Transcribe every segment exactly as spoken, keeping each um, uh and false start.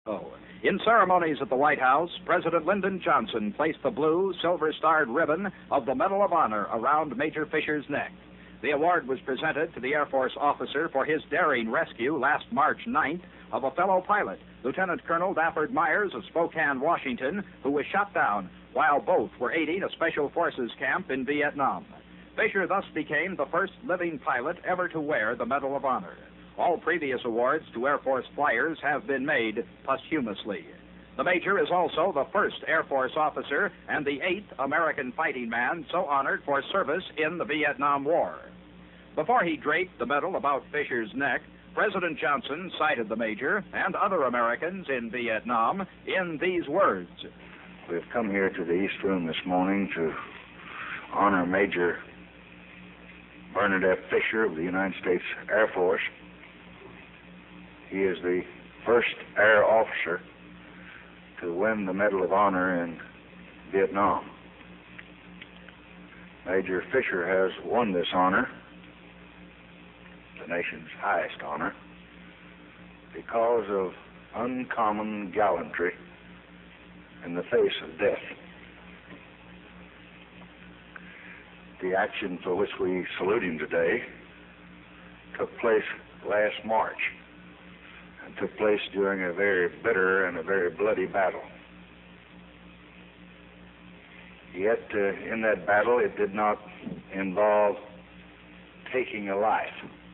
Oh. In ceremonies at the White House, President Lyndon Johnson placed the blue, silver-starred ribbon of the Medal of Honor around Major Fisher's neck. The award was presented to the Air Force officer for his daring rescue last March ninth of a fellow pilot, Lieutenant Colonel Dafford Myers of Spokane, Washington, who was shot down while both were aiding a Special Forces camp in Vietnam. Fisher thus became the first living pilot ever to wear the Medal of Honor. All previous awards to Air Force flyers have been made posthumously. The Major is also the first Air Force officer and the eighth American fighting man so honored for service in the Vietnam War. Before he draped the medal about Fisher's neck, President Johnson cited the Major and other Americans in Vietnam in these words. We've come here to the East Room this morning to honor Major Bernard F. Fisher of the United States Air Force. He is the first air officer to win the Medal of Honor in Vietnam. Major Fisher has won this honor, the nation's highest honor, because of uncommon gallantry in the face of death. The action for which we salute him today took place last March and took place during a very bitter and a very bloody battle. Yet uh, in that battle it did not involve taking a life,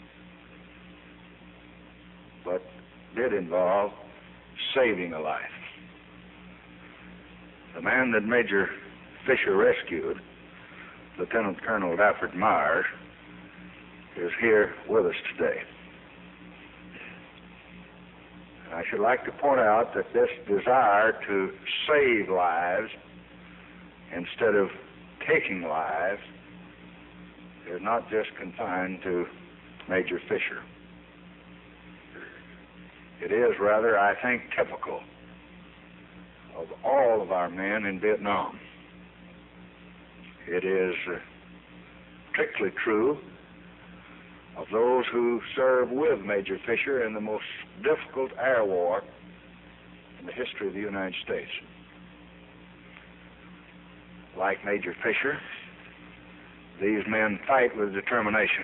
but did involve saving a life. The man that Major Fisher rescued, Lieutenant Colonel Dafford Myers, is here with us today. And I should like to point out that this desire to save lives instead of taking lives is not just confined to Major Fisher. It is rather, I think, typical of all of our men in Vietnam. It is uh, strictly true of those who served with Major Fisher in the most difficult air war in the history of the United States. Like Major Fisher, these men fight with determination.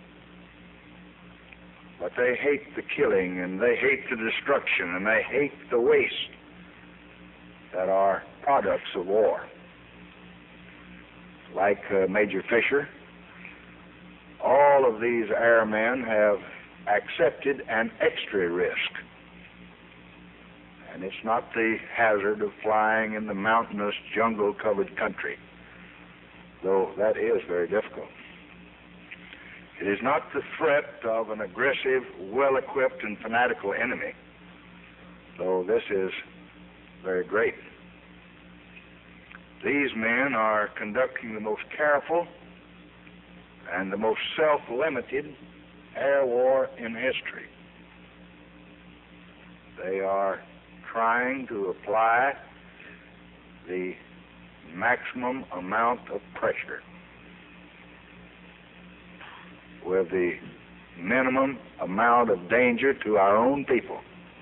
But they hate the killing, and they hate the destruction, and they hate the waste that are products of war. Like uh, Major Fisher, all of these airmen have accepted an extra risk. And it's not the hazard of flying in the mountainous, jungle-covered country, though that is very difficult. It is not the threat of an aggressive, well-equipped, and fanatical enemy, though this is very great. These men are conducting the most careful and the most self-limited air war in history. They are trying to apply the maximum amount of pressure with the minimum amount of danger to our own people.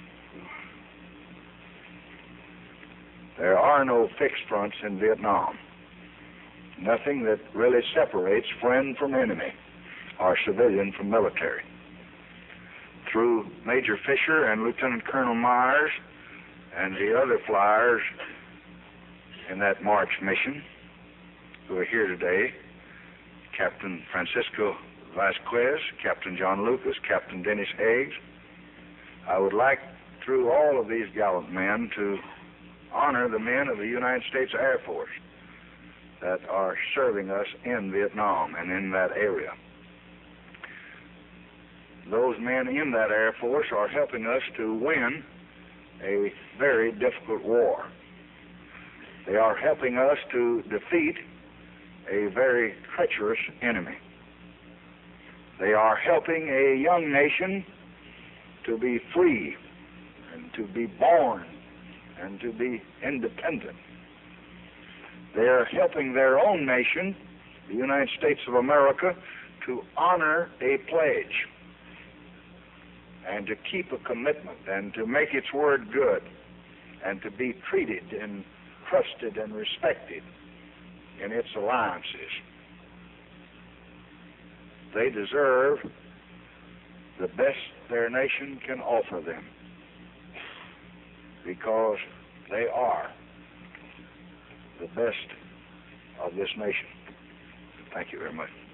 There are no fixed fronts in Vietnam. Nothing that really separates friend from enemy or civilian from military. Through Major Fisher and Lieutenant Colonel Myers and the other flyers in that March mission who are here today, Captain Francisco Vasquez, Captain John Lucas, Captain Dennis Higgs, I would like, through all of these gallant men, to honor the men of the United States Air Force that are serving us in Vietnam and in that area. Those men in that Air Force are helping us to win a very difficult war. They are helping us to defeat a very treacherous enemy. They are helping a young nation to be free and to be born and to be independent. They are helping their own nation, the United States of America, to honor a pledge. and to keep a commitment and to make its word good and to be treated and trusted and respected in its alliances. They deserve the best their nation can offer them because they are the best of this nation. Thank you very much.